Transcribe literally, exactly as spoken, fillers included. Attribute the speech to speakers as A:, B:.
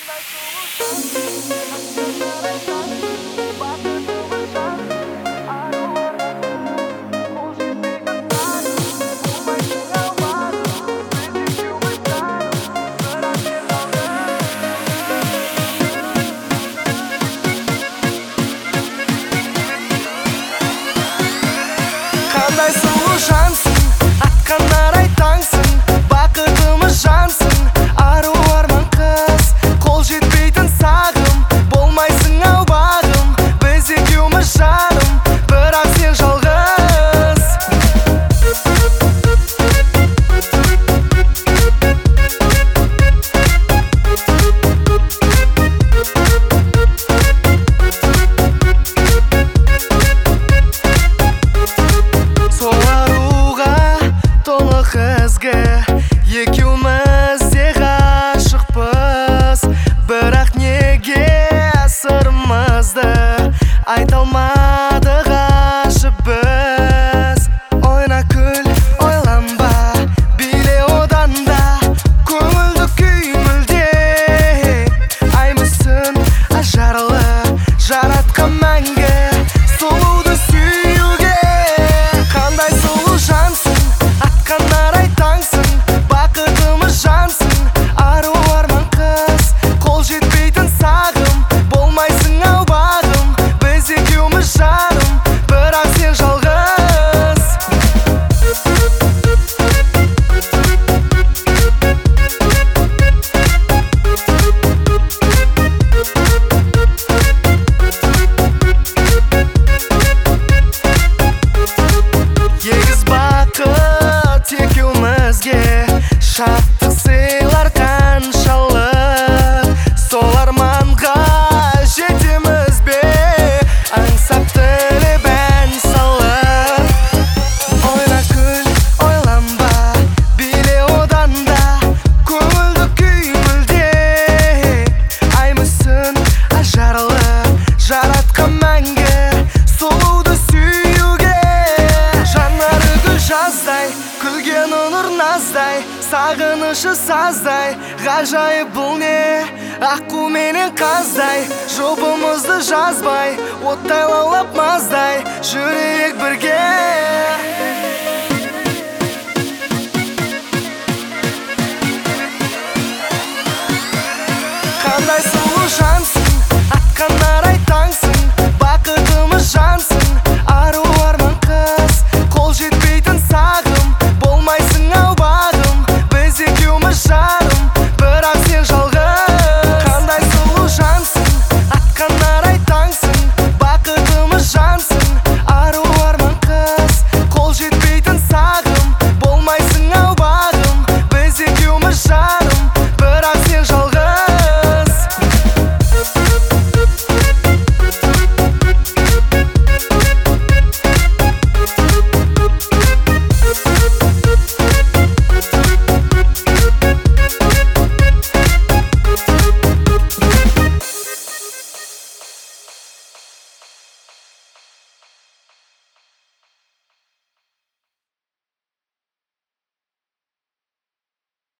A: Қандай сұлу жансың, атқан арай таңсың, бақытымыз жансың, ару арман қыз. Қол жетпейтін сағым, болмайсың ау бағым, біз екеуміз жарым, бірақ сен жалғыз. Сол аруға толы қызғы, екеуміз де ғашықпыз, бірақ неге сырымызды айта алмадық ашып біз. Ойна күл, ойланба, биле одан да көңілді күй мүлде. Ай мүсін ажарлы, жаратқан мәңгі сұлуды сүюге. Қандай сұлу жансың, атқан арай таңсың, бақытымыз жансың, ару арман қыз. Қол жетпейтін сағым, болмайсың ау бағым, біз екеуміз жарым, бірақ сен жалғыз. Егіз бақыт екеумізге, шаттық сыйлар қаншалық. Сол арманға жетеміз бе, аңсап тілеп ән салып. Ойна күл, ойланба, биле одан да көңілді күй мүлде. Ай мүсін ажарлы, жаратқан мәңгі сұлуды сүюге. Жанары гүл жаздай, күлген нұр наздай, сағынышы саздай, ғажайып бұл не? Аққу менен қаздай, жұбымызды жазбай, оттай лаулап маздай, жүрейік бірге.